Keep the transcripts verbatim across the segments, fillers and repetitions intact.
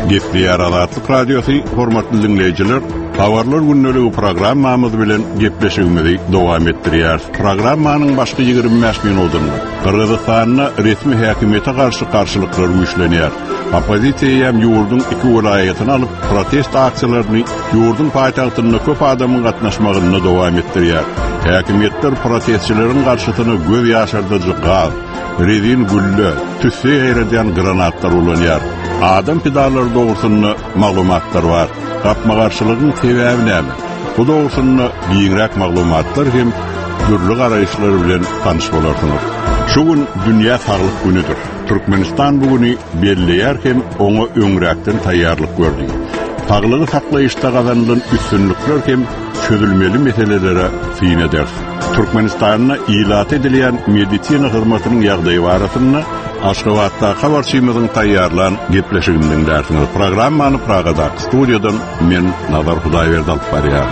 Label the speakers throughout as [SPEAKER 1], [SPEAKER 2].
[SPEAKER 1] Gepleýär Azatlyk Radiosu hormatly dinleýijiler, Habarlar günneligi programmamyz bilen gepleşigimizi dowam etdirýär. Programmanyň başga ýygrimi beş minutynda Kyrgyzstanyň resmi häkimiýete garşy garşylyklar güýçlenýär. Opozisiýa hem ýurdun iki welaýatyny alyp protest aksiýalaryny ýurdun paýtagtynda köp adamyň gatnaşmagyny dowam etdirýär. Häkimiýetler protestçileriň garşysyna göz ýaşardyjy gaz, rezin gülle, tüsse ýerden granatlar ulanýar. Adam pedalları doğrusunda maglumatlar var. Gapma garşylygyň sebäbi näme? Bu doğrusunda giňrek maglumatlar hem türlü garaýyşlar bilen tanyş bolarsyňyz. Şu gün dünýä saglyk günüdür. Türkmenistan bugüni belleýär hem oňa öňräkden taýýarlyk gördi. Saglygy saklaýyşda gazanylan üstünlükler hem çözülmeli meselelere fiň eder. Türkmenistanyna ilat edilýän medisina hyzmatynyň ýagdaýy barasynda Aşgabatda habarçymyzyň taýýarlan gepleşiginiň därsiňiz. Programmany Pragada studiýadan men Nazar Hudaýberdi alyp barýar.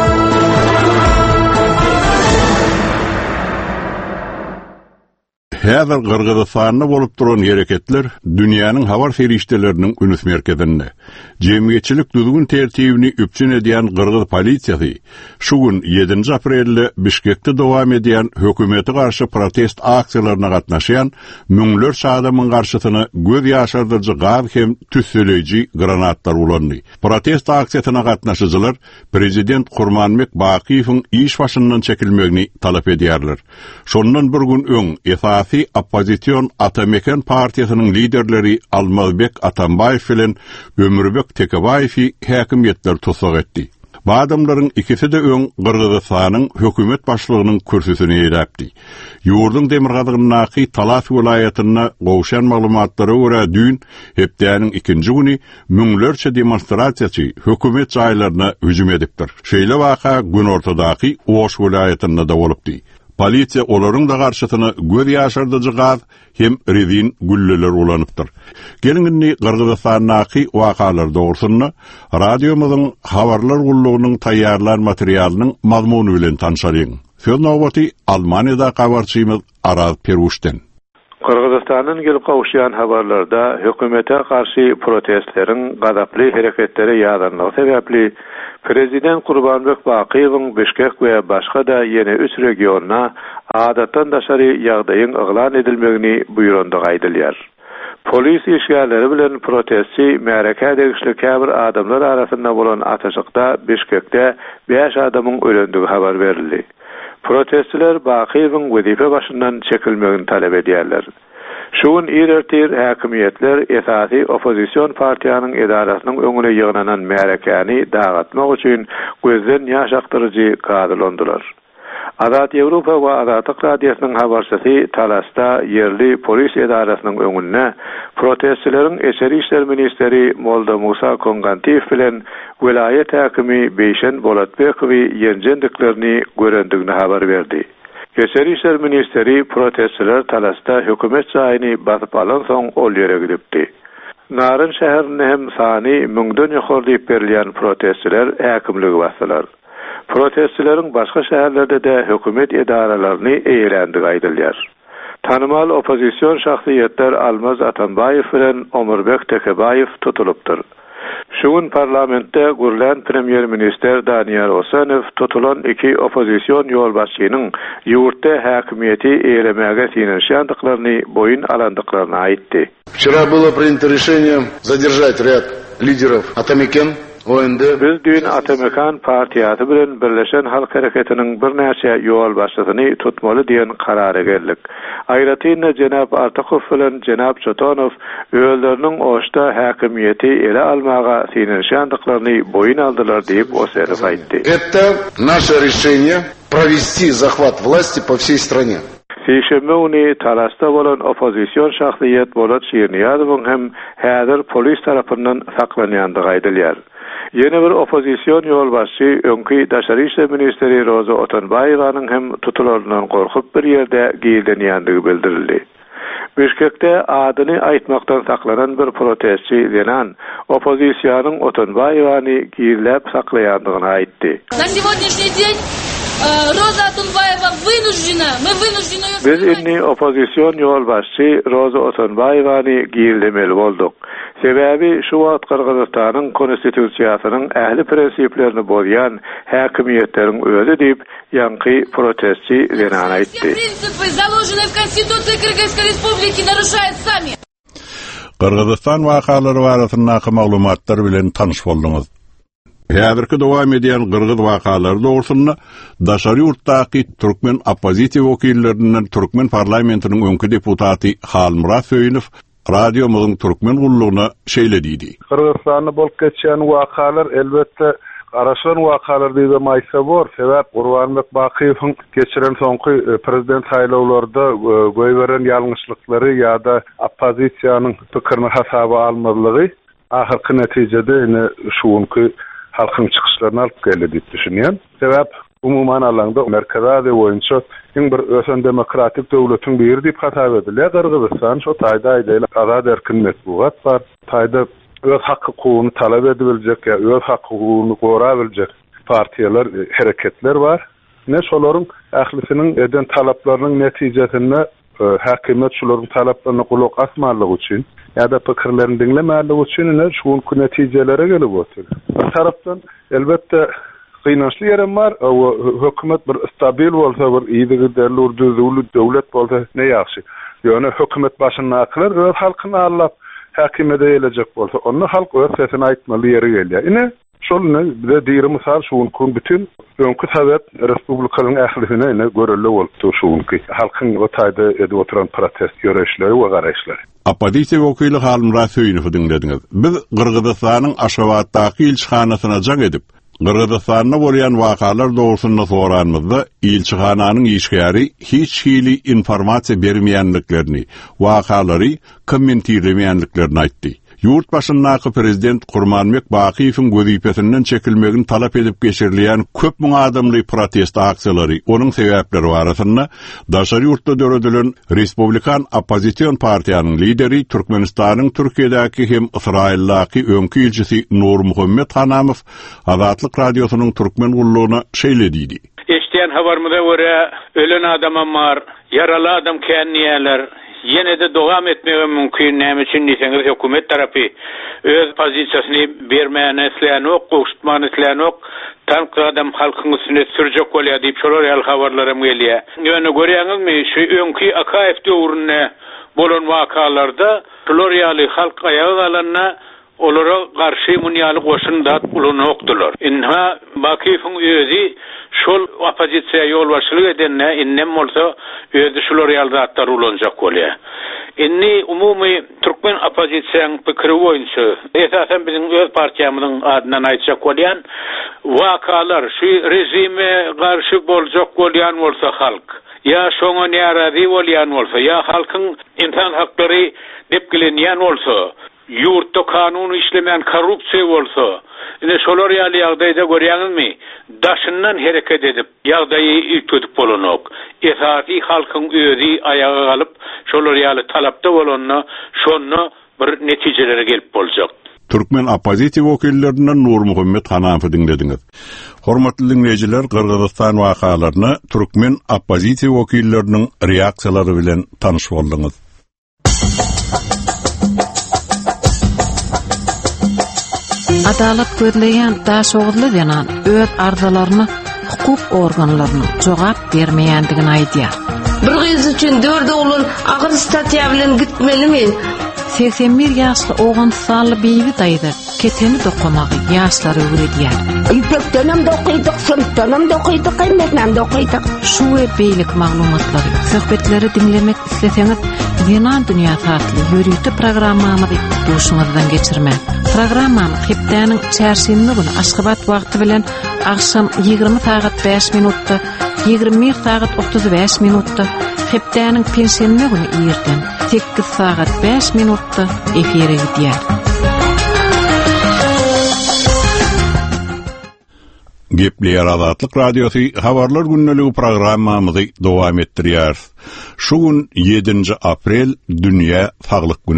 [SPEAKER 1] Häzir Kyrgyzstanda bolup duran hereketler dünýäniň habar ferişdeleriniň ünüs merkezinde. Jemgyýetçilik düzgün tertibini üpçün edýän Kyrgyz polisiýasy şu gün ýedinji aprelde Bişkekde dowam edýän hökümete garşy protest aksiýalaryna gatnaşýan müňlerçe adamyň garşysyna göz ýaşardyjy gaz hem tüsseleji granatlar ulandy. Protest aksiýasyna gatnaşyjylar prezident Gurmanbek Bakiýewiň iş başyndan çekilmegini talap edýärler. Şondan bir gün öň esasy opposition Atamekan partiýasynyň liderleri Almazbek Atambaýew bilen Ömürbek Tekebaýewi häkimiýetler tutsak etdi. Bu adamlaryň ikisi de öň Kyrgyzstanyň hökümet başlygynyň kürsüsine ýeräpdi. Ýurdun Demirgazygynaky Talas welaýatyna gowşan maglumatlara görä dün hepdäniň ikinji güni müňlerçe demonstrasiýaçy hökümet jaýlaryna hüjüm edipdir. Şeýle waka gün ortadaky Oş welaýatyna da bolupdy. Polisiýa olaryň da garşysyna göz ýaşardyjy gaz hem rezin gülleler ulanypdyr. Gelingini Kyrgyzstanyň wakalar dogrusyna radiomyzyň habarlar gullugynyň taýýarlan materialynyň mazmuny bilen tanşaryň. Söz nowbaty Almaniýada habarçymyz Araz Peruşden.
[SPEAKER 2] Kyrgyzstanyň gelip gowşýan habarlarda hökümete garşy protestleriň gadaply hereketlere ýadanlygy sebäpli Prezident Gurbanbek Bakiýewiň Bişkek we başga da ýene üç regiona adatdan daşary ýagdaýyň yglan edilmegini buýrandyk aýdylýar. Polis işgärleri bilen protestçi märeke degişli käbir adamlar arasynda bolan ataşykda Bişkekde beş adamyň ölendigi habar berildi. Protestçiler Bakiýewiň wezife başyndan çekilmegini talap edýärler. Şuň irertir häkimiýetler esasy opozisiýon partiýanyň edarasynyň öňüne ýygnanan märekäni dagatmak üçin gözden ýaş aktyryjy gadylandyrar. Azat Ýewropa we Azatlyk Radiosynyň habarçysy Talasda ýerli polis edarasynyň öňünde protestçileriň Eşeri işler ministeri Molda Musa Kongantiýew bilen welaýet häkimi Beýşen Bolatbekowy ýenjendiklerini görendigini habar berdi. Eşeri işler ministeri protestçiler Talasda hökümet jaýyny basyp alan soň ol ýere gidipdi. Naryn şäherine hem sany müňden ýokary diýip berilýän protestçiler häkimligi basdylar. Protestçileriň başga şäherlerde de hökümet edaralaryny eýelendigi aýdylýar. Tanymal opozisiýon şahsiýetler Almaz Atambaýew bilen Ömürbek Tekebaýew tutulupdyr. Şuň parlamentde gürlen premier minister Daniýal Osanow tutulan iki opozisiýon ýolbaşçynyň ýurtda häkimiýeti eýlemäge sinirşandyklaryny boyun alandyklaryny aýtdy.
[SPEAKER 3] Вчера было принято решение задержать ряд лидеров Атамекен O indi
[SPEAKER 2] biz dün Atamekan partiýasy bilen birleşen halk hereketiniň bir näçe ýol başçysyny tutmaly diýen karara geldik. Aýratynda Jenap Artakow bilen Jenap Çotonow öýleriniň oşda häkimiýeti ele almaga sinirşandyklaryny boyun aldylar diýip Osanow aýtdy.
[SPEAKER 3] Это наше решение провести захват власти по всей стране.
[SPEAKER 2] Seşembe uni Talasda bolan opozisiýon şahsiýet Bolat Şirniýazowyň hem häzir polis tarapyndan saklanýandygy aýdylýar. Yeni bir opozisiýon ýolbaşçy öňki daşary işler ministeri Roza Otanbaýewanyň hem tutularyndan gorkup bir ýerde giýildenýändigi bildirildi. Bişkekde adyny aýtmakdan saklanan bir protestçi Zenan opozisiýanyň Otanbaýewany giýilläp saklaýandygyny aýtdy.
[SPEAKER 4] На сегодняшний день Роза Атунбаева вынуждена, мы вынуждены...
[SPEAKER 2] Biz inni opozisyon yol başçı Roza Otunbayevani giyildemeli olduk. Sebebi şu wagt Kırgızstanyň konstitusiýasynyň ähli prensiplerini bozýan häkimiýetlerin özü diýip ýanky protestçi Zenan aýtdy.
[SPEAKER 4] Принципы, заложенные в Конституции Кыргызской Республики, нарушают сами.
[SPEAKER 1] Kırgızstan wakalary barasyndaky maglumatlar bilen tanyş boldyňyz. Häzirki dowam edýän Kırgız wakalary dogrusyna daşary ýurtdaky türkmen opozisiýa wekillerinden Türkmen parlamentiniň öňkü deputaty Halmurat Söýünov radiomyzyň türkmen gullugyna şeýlediydi.
[SPEAKER 5] Kırgızstanyny bolup geçýän wakalar elbetde Araşan wakalar diýip maýsa bor. Sebäp Gurbanbek Bakiýewiň geçiren soňky prezident saýlawlarynda goýberen ýalňyşlyklary ýa-da opozisiýanyň pikirini hasaba almadylygy ahyrky netijede ine şuňky halkyň çykyşlaryna alyp geldi diýip düşünýän. Sebäp umuman alanda Merkez Aziýa boýunça iň bir ösen demokratik döwletiň biri diýip hasap edilýär. Kırgızstan şo taýda aýdaýla azad erkin metbuat bar. Taýda öz hakkı hukukyny talap edibiljek ya öz hakkı hukukyny gorabiljek partiýalar, hereketler var. Ne şolaryň ählisiniň eden talaplarynyň netijesinde häkimet şolaryň talaplaryna gulak asmanlygy üçin ýa-da pikirlerini dinlemälligi üçin ne şuňky netijelere gelip otur. Bir tarapdan elbetde gynançly ýerim bar, hökümet bir stabil bolsa, bir ýygy derli döwlet bolsa ne ýaxşy. Ýöne hökümet başyndakylar öz halkyny allap häkimede gelecek bolsa, onu halk öz sesini aýtmaly ýeri gelýär. Ine şolny bize diýri misal şuňky bütün öňkü sebep respublikanyň ählisine ine görelle bolupdy şuňky halkyň o taýda edip oturan protest ýöreşleri we garaşlary.
[SPEAKER 1] Opozisiýa wekili Halmurat Söýünow dinlediňiz. Biz Kırgızstanyň Aşgabatdaky ilçihanasyna jaň edip Kırgızstanda bolýan wakalar dogrusyna soranmyzda ilçihananyň işgäri hiç hili informasiýa bermeýänliklerini, wakalary kommentirlemeýänliklerini aýtdy. Yurt başyndaky prezident Gurbanbek Bakiýewiň göziýpesinden çekilmegini talap edip geçirilýän köp müň adamly protest aksiýalary, onuň sebäpleri barasynda daşary ýurtda döredilen Respublikan Opozisiýon partiýanyň lideri Türkmenistanyň Türkiýedäki hem Israildaky öňkü elçisi Nur Muhammed Hanamow Azatlyk radiosynyň türkmen gullugyna şeýlediydi.
[SPEAKER 6] Eşdiýän habarmyda görä ölen adamam bar, yaraly adam känniýärler. Yine de devam etmeye mümkün näme üçin diýseniz hökümet tarapy öz pozisiýasyny bermäne isleýän ok, goşutmany isleýän ok, tank adam halkyň üstüne sürjek bolýar diýip şolar ýal habarlarym gelýär. Ýöne görýäňizmi şu öňki Akaýew döwrüne bolan wakalarda şolar ýaly halk aýagy alanna olara garşy munýaly goşun dat ulanokdylar. Inha Bakiýewiň özi şol opozisiýa ýolbaşçylyk edenne innem bolsa özi şolar ýaly zatlar ulanjak bolýar. Inni umumy türkmen opozisiýanyň pikiri boýunça esasen biziň öz partiýamyzyň adynan aýtjak bolýan wakalar şu rejime garşy boljak bolýan bolsa halk ya şoňa närazy bolýan bolsa ya halkyň insan haklary dep bilinýän bolsa yurtda kanunu işlemeyen korrupsiya bolsa, ine şolar ýaly ýagdaýda görýäňizmi? Daşyndan hereket edip ýagdaýy ütüdip bolanok. Esasy halkyň özi ayaga galyp şolar ýaly talapda bolanyna şonu bir netijelere gelip boljak.
[SPEAKER 1] Türkmen opozisiýa wekillerinden Nur Muhammed Hanamow dinlediňiz. Hormatly dinleýijiler, Kırgızstan wakalaryna Türkmen opozisiýa wekilleriniň reaksiýalary bilen tanyş boldyňyz.
[SPEAKER 7] Adalet gözleyen daş oğullu denan öz arzalaryny hukuk organlaryny jogap bermeýändigini aýdýar.
[SPEAKER 8] Bir gyz üçin dört oğlun agyr statýa bilen gitmelimi?
[SPEAKER 7] seksen bir ýaşly oğun sally beýbi daýdy. Keteni dokamagy ýaşlary öwredýär.
[SPEAKER 8] Ýüksekdenam dokydyk, sınıfdanam dokydyk, kymmetnam dokydyk.
[SPEAKER 7] Şu we beýlik maglumatlary, söhbetleri dinlemek isleseňiz, Zenan Dünýä Tatly ýörüýti programmamyzy duşuňyzdan geçirme. Programmam hepdäniň çarşembe günü Aşgabat wagty bilen akşam ýygrimi saat beş minutda, ýygrimi bir saat otuz beş minutda, hepdäniň pensiýenine günü ýerden sekiz saat beş minutda efire gidýär.
[SPEAKER 1] Gepleýär Azatlyk radiosu habarlar günneligi programmamyzy dowam etdirýär. Şu gün ýedinji aprel Dünýä Saglyk günüdür.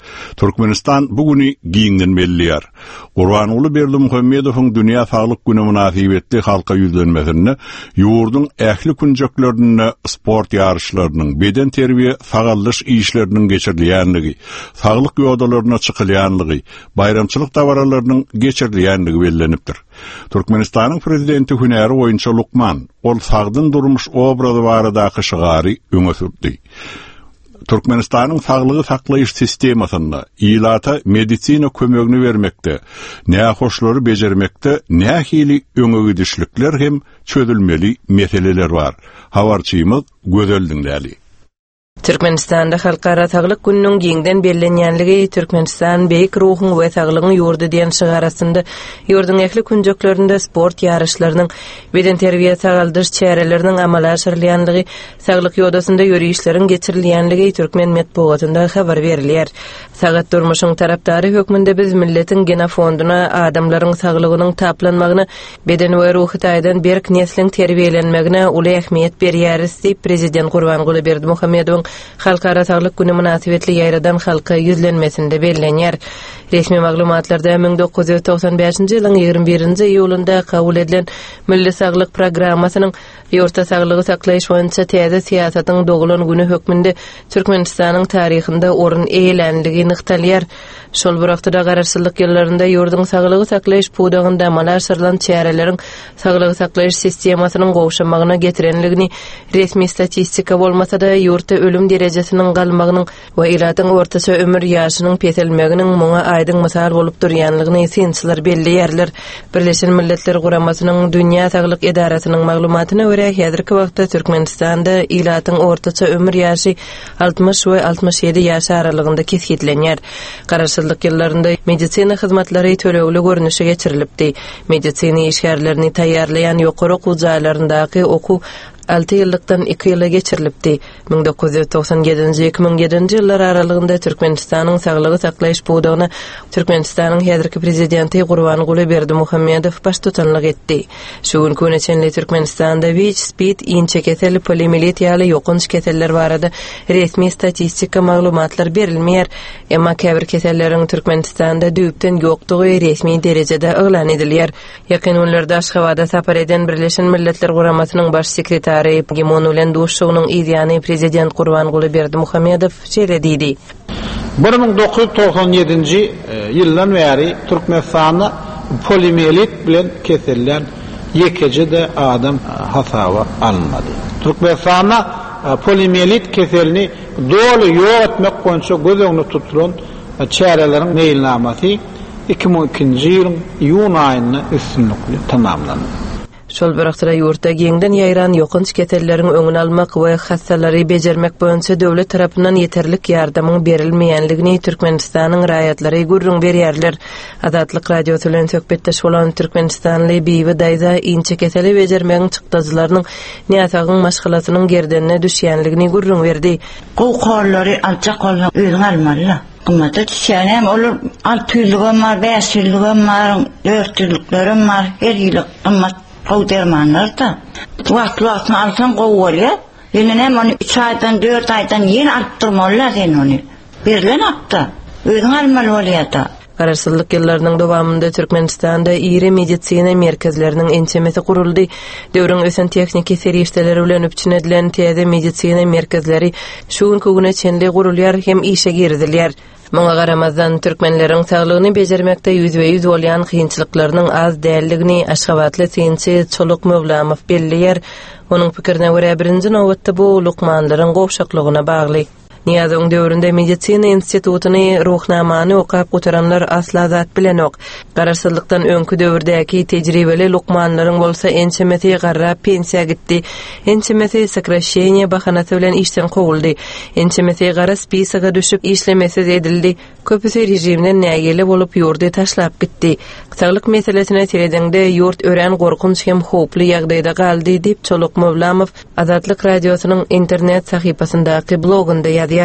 [SPEAKER 1] Türkmenistan bugüni giňden belliýär. Gurbanuly Berdimuhammedowyň Dünýä Saglyk Güni münasibetli halka ýüzlenmesine, ýurdun ähli kunjaklarynda sport ýarışlarynyň, beden terbiýe sagallyş işleriniň geçirilýänligi, saglyk ýodalaryna çykylýanlygy, bayramçylyk dawaralarynyň geçirilýänligi bellenipdir. Türkmenistanyň prezidenti hünäri oýunçy Lukman, ol sagdyn durmuş obrazy baradaky şygary öňe sürdi. Türkmenistanyň saglygy saklaýyş sistemasyna, ilata medisina kömegini bermekde, nähoşlary bejermekde nähili öňe gidişlikler hem çözülmeli meseleler bar. Habarçymyz gözeldiňläli.
[SPEAKER 9] Türkmenistanda halkara saglyk gününiň giňden bellenýänligi Türkmenistan beýik ruhyň we saglygyň ýurdu diýen şygarasynda ýurdun ähli kunjaklarynda sport ýarışlarynyň, beden terbiýe sagaldyş çäreleriniň amala aşyrylýanlygy, saglyk ýodasynda ýürüýişleriň geçirilýänligi Türkmen medeniýetinde habar berilýär. Sagat durmuşyň tarapdary hökmünde biz milletiň gena fonduna adamlaryň saglygynyň taplanmagyny, beden we ruhy taýdan berk nesliň terbiýelenmegine uly ähmiýet berýäris diýip prezident Gurbanguly Berdimuhammedowyň Halkara Saglyk Güni münasibetli ýaýradan halka ýüzlenmesinde bellenýär. Resmi maglumatlarda ming dokuz ýüz toksan beşinji ýylyň ýygrimi birinji iýulynda kabul edilen Milli Saglyk Programmasynyň ýurtda saglygy saklaýyş boýunça täze siýasatyň dogulan güni hökmünde Türkmenistanyň taryhynda orun eýlenligi nyktalýar. Şol bir wagtda garaşsyzlyk ýyllarynda ýurdun saglygy saklaýyş puwdagynda amala aşyrylan çäreleriň saglygy saklaýyş sistemasynyň gowşamagyna getirenligini resmi statistika bolmasa-da ýurtda ölüm derejesiniň galmagynyň we ilatyň ortaça ömür ýaşynyň petelmeginiň muňa aýdyň mysal bolup durýanlygyny synçylar belliýärler. Birleşen Milletler Guramasynyň Dünýä Saglyk Edarasynyň maglumatyna görä häzirki wagtda Türkmenistanda ilatyň ortaça ömür ýaşy altmış we altmış ýedi ýaş aralygynda kesgitlenýär. Garaşsyzlyk ýyllarynda medisina hyzmatlary tölegli görnüşe geçirilipdi. Medisina işgärlerini taýýarlayan ýokary okuw jaýlaryndaky okuw altı ýyllykdan iki ýyla geçirilipdi. ming dokuz ýüz toksan ýedinji iki ming ýedinji ýyllar aralygynda Türkmenistanyň saglygy saklaýyş puwdagyna Türkmenistanyň häzirki prezidenti Gurbanguly Berdimuhammedow baş tutanlyk etdi. Şu gün köneçenli Türkmenistanda W H Speed inçe keseli poliomiyelit ýaly ýokunç keseller barada resmi statistika maglumatlar berilmeýär. Emma käbir keselleriň Türkmenistanda düýpden ýokdugy resmi derejede elan edilýär. Ýakyn günlerde Aşgabatda sapar eden Birleşen Milletler Guramasynyň baş sekretary Gimon ulen duşugynyň ýa-ni prezident Gurbanguly Berdimuhammedow şeýle diýdi.
[SPEAKER 10] bir ming dokuz ýüz toksan ýedinji ýyldan bäri Türkmenistanda poliomiyelit bilen kesellen ýekiji de adam hasaba alınmady. Türkmenistanda poliomiyelit keselini dolu ýok etmek boýunça gözüňde tutulan çäreleriň meýilnamasy iki ming ikinji ýylyň ýuny aýyna üstünlikli tamamlandy.
[SPEAKER 9] Şol bir wagtda ýurtda giňden ýaýran ýokunç keselleriniň öňüni almak we hassalary bejermek boýunça döwlet tarapyndan ýeterlik ýardamyň berilmeýänligini Türkmenistanyň raýatlary gurrun berýärler. Azatlyk radiosu bilen söhbetdeş bolan Türkmenistanly Bibi Daýza inçe keseli bejermegiň çykdazylarynyň näsagyň maşgalatynyň gerdenine düşýänligini gurrun berdi.
[SPEAKER 11] Gowkarlary alçak bolan öýüň almalylar. Kımmata çiçeğinem olur, altı yüzlüğüm var, beş yüzlüğüm var, dört yüzlüklerim var, her yıllık kımmat kow dermanlar da. Vakti vaktini alsan kow oluyor. Yeninem onu üç aydan, dört aydan yeni arttırmalılar sen onu. Birilen hafta, öýüň almaly oluyor da.
[SPEAKER 9] Garaşsyzlyk ýyllarynyň dowamında Türkmenistanda iri medisina merkezleriniň ençemesi guruldy. Döwrüň ösen tekniki serişdeleri bilen öpçün edilen täze medisina merkezleri şu günkü güne çenli gurulýar hem işe girdilýär. Muňa garamazdan türkmenleriň saglygyny bejermekde ýüzbe ýüz bolýan kynçylyklarynyň az dälligini Aşgabatly synçy Çoluk Mövlamow belliýär. Onuň pikirine görä birinji nowatda bu lukmanlaryň gowşaklygyna bagly. Niýazyň döwründe medisina institutyny ruhnamany okap gotaranlar asla zat bilen ok. Garaşsyzlykdan öňkü döwürdäki tejribeli lukmanlaryň bolsa ençemesi garrap pensiýa gitdi. Ençemesi sakrasheniýa bahanasy bilen işden kowuldy. Ençemesi gara spisaga düşüp işlemesi edildi. Köpüsi rejimden nägeli bolup ýurdy taşlap gitdi. Saglyk meselesine teredende ýurt ören gorkunç hem hoply ýagdaýda galdy diýip Çoluk Mövlamow Azatlyk radiosynyň internet sahypasyndaky blogunda ýazýar.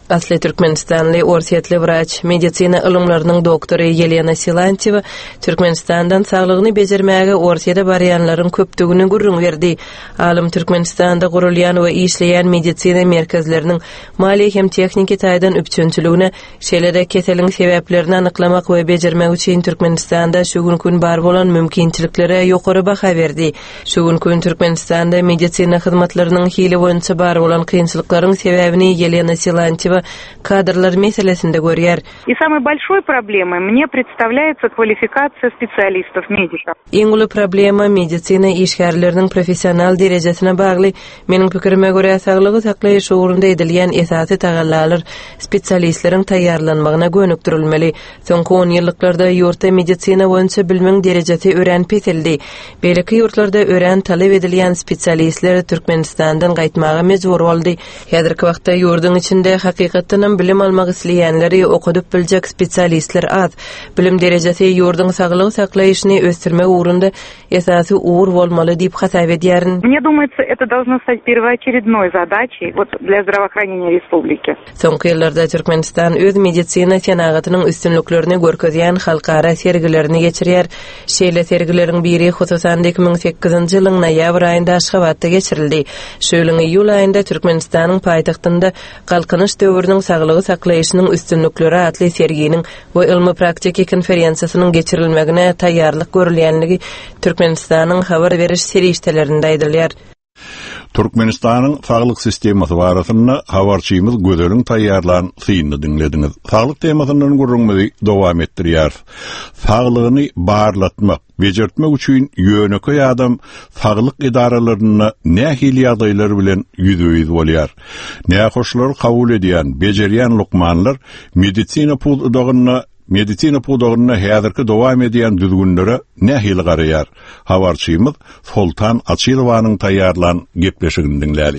[SPEAKER 9] Asli Türkmenistanly orsiýetli wraç, medisina ilmläriniň doktory Yelena Silantieva Türkmenistandan saglygyny bejermäge orsiýede barýanlaryň köpdigini gurrun berdi. Alim Türkmenistanda gurulýan we işleýän medisina merkezleriniň mali hem tekniki taýdan üpçünçiligine, şeýlede keseliň sebäplerini anyklamak we bejermek üçin Türkmenistanda şu gün bar bolan mümkinçiliklere ýokary baha berdi. Şu gün Türkmenistanda medisina hyzmatlarynyň hili boýunça bar bolan kynçylyklaryň sebäbini Yelena Silantieva кадрлар meselesinde görýär.
[SPEAKER 12] И самой большой проблемой мне представляется квалификация специалистов-медиков.
[SPEAKER 9] Эң uly problema medisina işgärleriniň professional derejesine bagly. Meniň pikirime görä saglygy saklaýyş ugrunda edilýän esasy tagallalar spesialistleriň taýýarlanmagyna gönükdirilmeli. Soňky on ýyllyklarda ýurtda medisina boýunça bilmeň derejesi öğrenip etildi. Beýleki ýurtlarda öğren talep edilýän spesialistler Türkmenistandan gaýtmaga mejbur boldy. Häzirki wagtda ýurdun içinde hakykatdan bilim almak isleýänleri okudyp biljek spesialistler az. Bilim derejesi ýurdun saglygy saklaýyşyny östirmek ugrunda esasy ugur bolmaly diýip hasap edýär.
[SPEAKER 12] Мне думается, это должно стать первоочередной задачей вот для здравоохранения республики.
[SPEAKER 9] Soňky ýyllarda Türkmenistan öz medisina senagatynyň üstünlüklerini görkezýän halkara sergilerini geçirýär. Şeýle sergileriň biri hususan iki bin sekizinji ýylyň noýabr aýynda Aşgabatda geçirildi. Şu ýylyň iýul aýynda Türkmenistanyň paýtagtynda Galkynyş döwrüniň saglygy saklaýyşynyň üstünlükleri atly serginiň we ilmi praktiki konferensiýasynyň geçirilmegine taýýarlyk görülýänligi Türkmenistanyň habar beriş serişdelerinde aýdylýar.
[SPEAKER 1] Türkmenistanyň saglyk sistemasy barasynda habarçymyz Gödeliň taýýarlan synyny dinlediňiz. Saglyk temasyndan gurrunmady dowam etdirýär. Saglygyny barlatmak, bejertmek üçin ýöneköy adam saglyk idaralaryna nähili ýagdaýlar bilen ýüzüýüz bolýar. Nähoşlar kabul edýän, bejerýän lukmanlar medisina pudagyna Medisina pudagyna häzirki dowam edýän düzgünlere nähili garaýar. Habarçymyz Sultan Açylowanyň taýýarlan gepleşigini dinläli.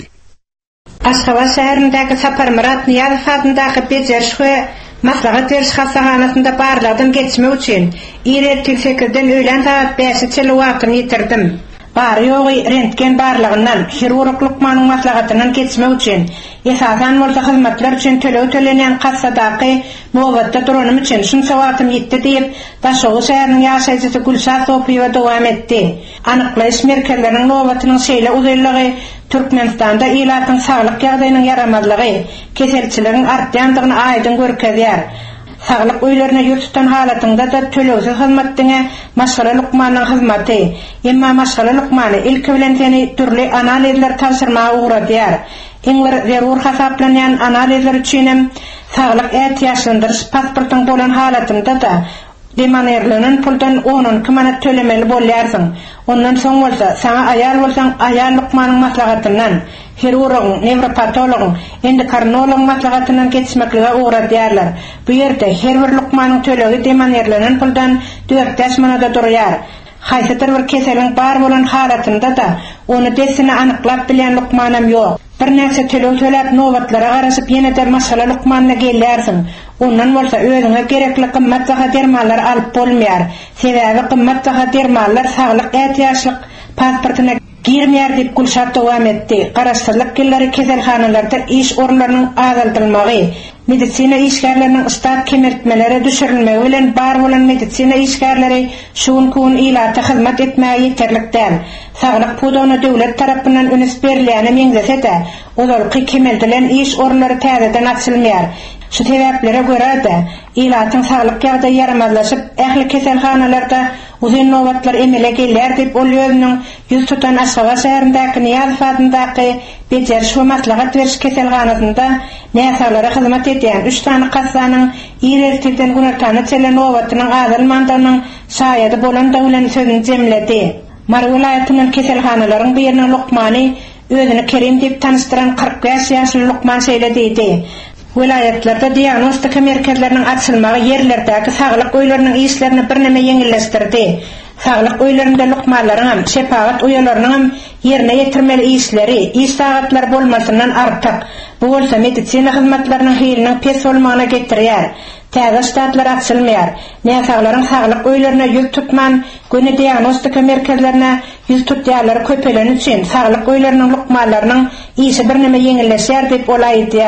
[SPEAKER 13] Aşgabat şäherindäki Sapar Murat Niýazow adyndaky bejeriş we maslahat beriş hastahanasynda barladan geçmek üçin ýerli sekirden öýlen saat beşe çyl wagtyny ýitirdim. Bar ýogy rentgen barlygyndan hirurg lukmanyň maslahatynyň geçmek üçin esasan bolsa hyzmatlar üçin tölew tölenýän kassadaky nowatda duranym üçin şunça wagtym ýetdi diýip Daşowy şäheriniň ýaşaýjysy Gülşah Sopiýewa dowam etdi. Anyklaýyş merkezleriň nowatynyň şeýle uzunlygy Türkmenistanda ýylatyň saglyk ýagdaýynyň yaramazlygy, keselçileriň artýandygyny aýdyn görkezýär. Saglyk öýlerine ýurtdan halatynda da tölewsiz hyzmatdyňa maşgala lukmanyň hyzmaty, emma maşgala lukmany ilki bilen seni türli analizler tapşyrmaga uğradýar. Eň bir zerur hasaplanýan analizler üçin saglyk ätýaşlandyryş pasportyň bolan halatynda da demanerlenen puldan onun manat tölemeli bolýarsyň. Ondan soň bolsa, sana aýal bolsaň, aýal lukmanyň maslahatyndan, hirurgyň, nevropatologyň, endokrinologyň maslahatyndan geçmeklige uğradýarlar. Bu ýerde her bir lukmanyň tölegi demanerlenen puldan dört beş manada durýar. Haýsydyr bir keseliň bar bolan halatynda da onu desini anyklap bilen lukmanam ýok. Bir näçe tölew töläp nowatlara garaşyp ýene-de maşgala lukmanyna gelýärsiň. Ondan bolsa özüňe gerekli gymmat jaha dermanlar alyp bolmaýar. Sebäbi gymmat jaha dermanlar saglyk ätýaşlyk pasportyna girmeýär diýip Gülşah dowam etdi. Garaşdyrlyk gelleri keselhanalarda iş orunlarynyň azaltylmagy, medisina işgärleriniň istat kemertmelere düşürilmegi bilen bar bolan medisina işgärleri şuň kun ýylaty hyzmat etmäge ýeterlikden. Saglyk pudagyna döwlet tarapyndan öňüs berilýän meňzese olarky kemeldilen iş orunlary täzeden açylmaýar. Şu sebäplere görä de ýylatyň saglyk ýagdaýy yaramazlaşyp, ähli keselhanalarda uzun nowatlar emele gelýär diýip ol ýöňüň ýüz tutan Aşgabat şäherindäki Niýazow adyndaky bejeriş we maslahat beriş keselhanasynda näsalara hyzmat edýän üç tane kassanyň ýereltiden günartany çelen nowatynyň azalmandygynyň şaýady bolan dowlan sözüni jemledi. Mar welaýatynyň keselhanalaryň biriniň lukmany özüni kerim diýip tanıştyran kırk beş ýaşly lukman şeýlediydi. Vilayetlarda diagnostika merkezlerinin açılmağı yerlerdeki saglyk öýleriniň işlerini bir näme ýeňilleşdirdi. Saglyk öýlerinde lukmanlaryň, şepagat uýalarynyň ýerine ýetirmeli işleri, iş sagatlar bolmasyndan artyk. Bu bolsa medisina hyzmatlarynyň hiliniň pes bolmagyna getirýär. Täze ştatlar açylmaýar. Näsaglaryň saglyk öýlerine ýüz tutman, göni diagnostika merkezlerine ýüz tutýarlar köpelen üçin saglyk öýleriniň lukmanlarynyň işi bir näme ýeňilleşýär diýip olaýdýar.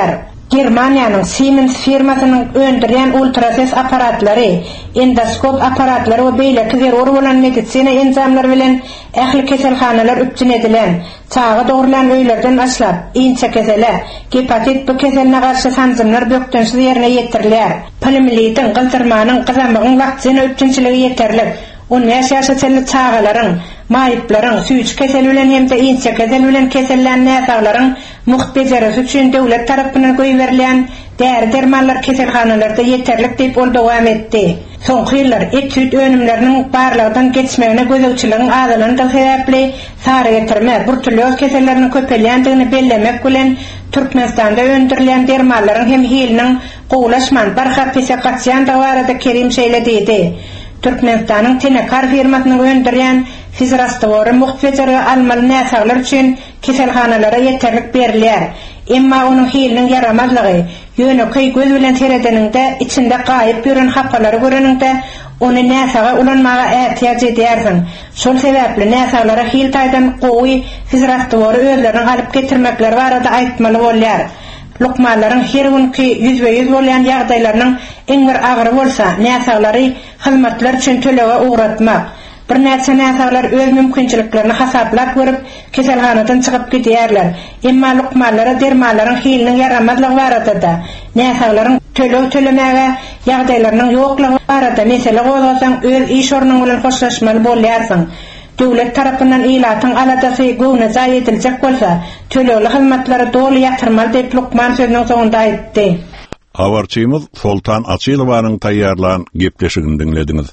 [SPEAKER 13] Germaniýanyň Siemens firmasynyň öndüren ultrases aparatlary, endoskop aparatlary we beýleki zerur bolan medisina enzamlary bilen ähli keselhanalar üpçün edilen, çağa dogrulan öýlerden açlap, iňçe keseler, hepatit bu keseline garşy sanjymlar bökdensiz ýerine ýetirilýär. Poliomielitin, gyltyrmanyň, gyzamygyň vaksin üpçünçiligi ýeterlik. On ýaşaşy çelli çağalaryň, maýyplaryň, süýç keseli bilen hemde iňçe kesel bilen kesellän näsaglaryň muhbejeresi üçin döwlet tarapyndan goýberilýän däri dermanlar keselhanalarda ýeterlik diýip ol dowam etdi. Soňky ýyllar etüt önümleriniň barlygdan geçmegine gözegçiligiň azalynyň sebäpli sara getirme, burtulyos keselleriniň köpelýändigini bellemek bilen Türkmenistanda öndürilen dermanlaryň hem hiliniň gowlaşman barha pesakatçyan da barada kerim şeýle diýdi. Türkmenistanyň Tenekar firmasyny öndürýän fizrastory muhbejeri almaly näsaglar üçin keselhanalara ýeterlik berilýär. Emma onuň hiliniň yaramazlygy, ýöneköý göz bilen seredeninde içinde gaýyp ýören hapalary göreninde ony näsaga ulanmaga ähtiýaç edýärsiň. Şol sebäpli näsaglara hil taýdan gowy fizrastory özleriniň alyp getirmekleri barada aýtmaly bolýar. Lokmanlaryň her günkü yüzbe yüz bolan ýagdaýlarynyň eň bir agyry bolsa, näsaglary hyzmatlar üçin tölewe uğratmak. Bir näçe näsaglar öz mümkinçiliklerini hasaplap görüp keselhanadan çykyp gidýärler. Emma lokmanlara dermanlaryň hiliniň yaramazlygy barada, näsaglaryň tölew tölemäge ýagdaýlarynyň ýoklugy barada mesele gozasaň öz iş ornuň bilen hoşlaşmaly bolýarsyň. Döwlet tarapyndan ilatyň aladasy göwne jaý ediljek bolsa, tölewli hyzmatlary doly ýatyrmaly diýip Lukman sözüniň soňunda aýtdy.
[SPEAKER 1] Habarçymyz Sultan Açylowanyň taýýarlanan gepleşigini dinlediňiz.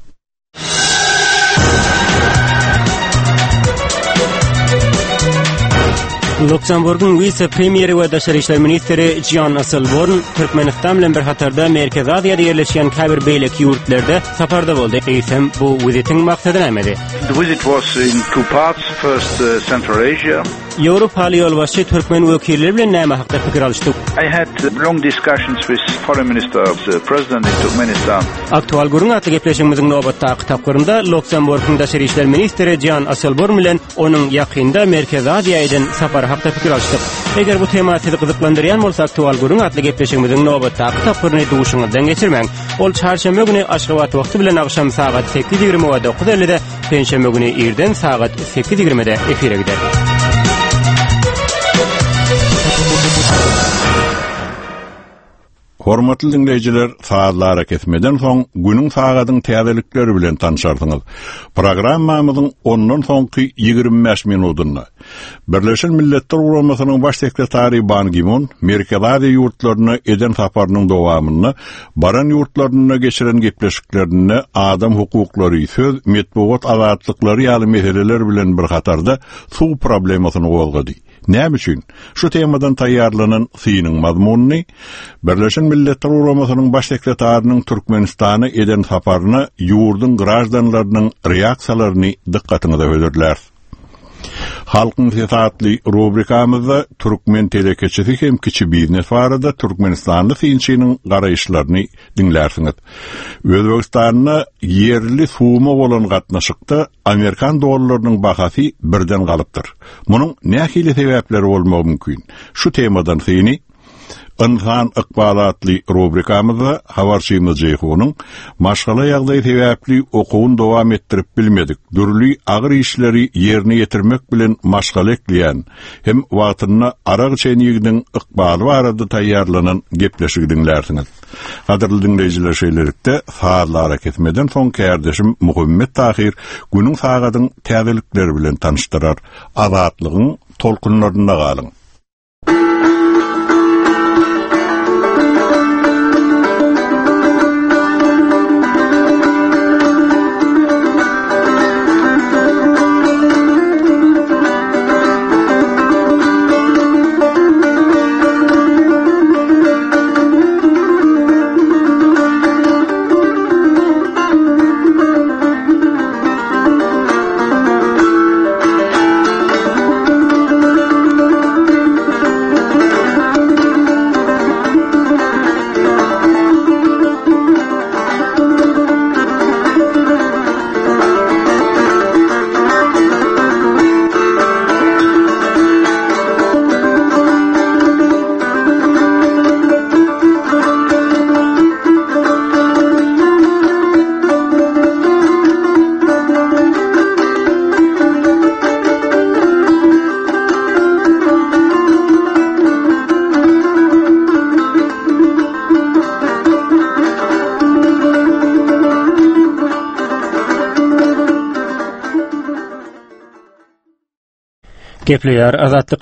[SPEAKER 14] Luxemburg'un vice-premieri we daşary işler ministri Jean Asselborn Türkmenistan bilen bir hatarda Merkez Aziýada ýerleşýän käbir beýleki ýurtlarda saparda boldy. Eýsem bu wizitiň maksady näme?
[SPEAKER 15] The visit was in two parts. First, uh, Central Asia.
[SPEAKER 14] Ýewropaly ýolbaşçy türkmen wekilleri bilen näme hakda pikir alışdy?
[SPEAKER 15] I had long discussions with foreign minister of the president in Turkmenistan.
[SPEAKER 14] Aktual gurun atly gepleşigimiziň nobatdaky tapgyrynda Luxemburg'un daşary işler ministri Jean Asselborn bilen onuň ýakynda Merkez Aziýadan sapar hakda pikir alışdyk. Eger bu tema sizi gyzyklandyrýan bolsa, aktual gurun atly gepleşigimiziň nobatdaky tapgyryny duşuňyzdan geçirmäň. Ol çarşamba güni Aşgabat wagty bilen akşam saat sekiz ýigirme we dokuz ellide, penşembe güni irden saat sekiz ýigirmede efire gider.
[SPEAKER 1] Hormatly dinleýijiler, saatlara kesmeden soň günüň sagatyň täzelikleri bilen tanışarsyňyz. Programmamyzyň ondan soňky ýigirme beş minutyna Birleşen Milletler Guramasynyň baş sekretary Ban Ki-moon Merkez Aziýa ýurtlaryna eden saparynyň dowamyny baran ýurtlaryna geçiren gepleşiklerini adam hukuklary, söz, medeniýet azatlyklary ýaly meseleler bilen bir hatarda suw problemasyny gowalgady. Näme üçin? Şu temadan taýýarlanan synyň mazmuny Birleşen Milletler Guramasynyň baş sekretarynyň Türkmenistana eden saparyna ýurdun grajdanlarynyň reaksiýalaryny dikkatyňize öýderler. Halkın siyasetli rubrikamızda Türkmen telekeçisi hem kiçi biznes barada Türkmenistanlı sinçinin garayışlarını dinlersiniz. Özbekistan'na yerli suwma bolan gatnaşykda Amerikan dolarlarının bahasy birden galypdyr. Munun nähili sebäpleri bolmagy mümkin. Şu temadan syny Insan ıkbalatli rubrikamızda habarçymyz Jeyhunyň maşgala ýagdaý sebäpli okuwun dowam etdirip bilmedik. Dürli agyr işleri ýerine ýetirmek bilen maşgala ekleýän hem wagtyna arag çenýiginiň ykbaly barada taýýarlanan gepleşigi dinlersiňiz. Gaderly dinleýijiler, şeýlelikde saatlara kesmeden soň kärdeşim Muhammed Tahir günüň sagatyň täzelikleri bilen tanışdyrar. Azatlygyň tolkunlaryna galyň.
[SPEAKER 14] Gepleýär azatlyk